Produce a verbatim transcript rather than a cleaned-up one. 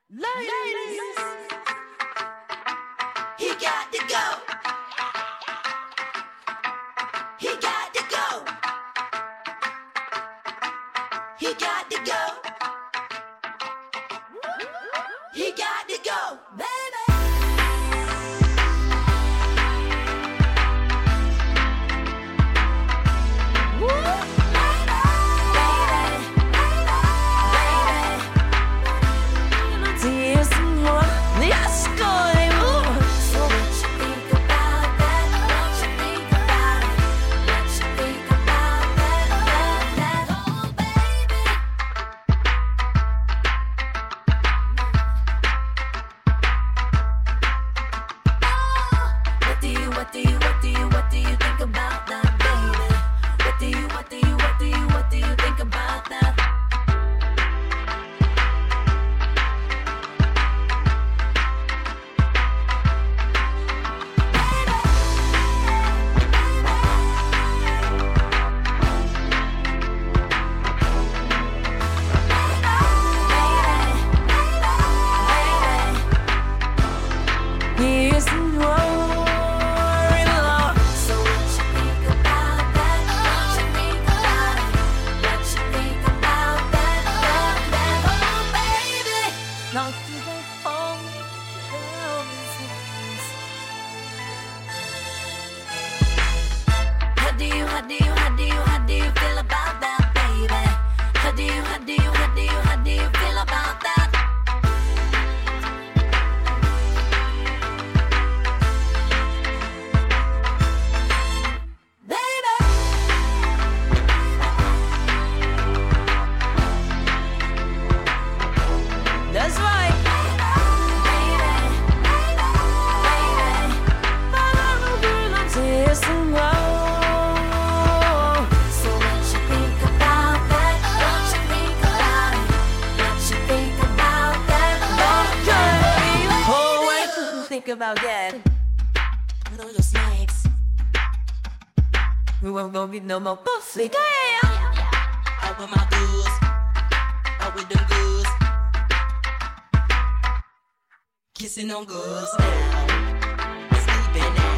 Ladies, he got to go. He got to go. He got to go. He got to go, baby. About that. Put on your snakes. We won't gonna be no more pussy. Damn. Out with my goods. Out with them goods. Kissing on goods now. Sleeping now.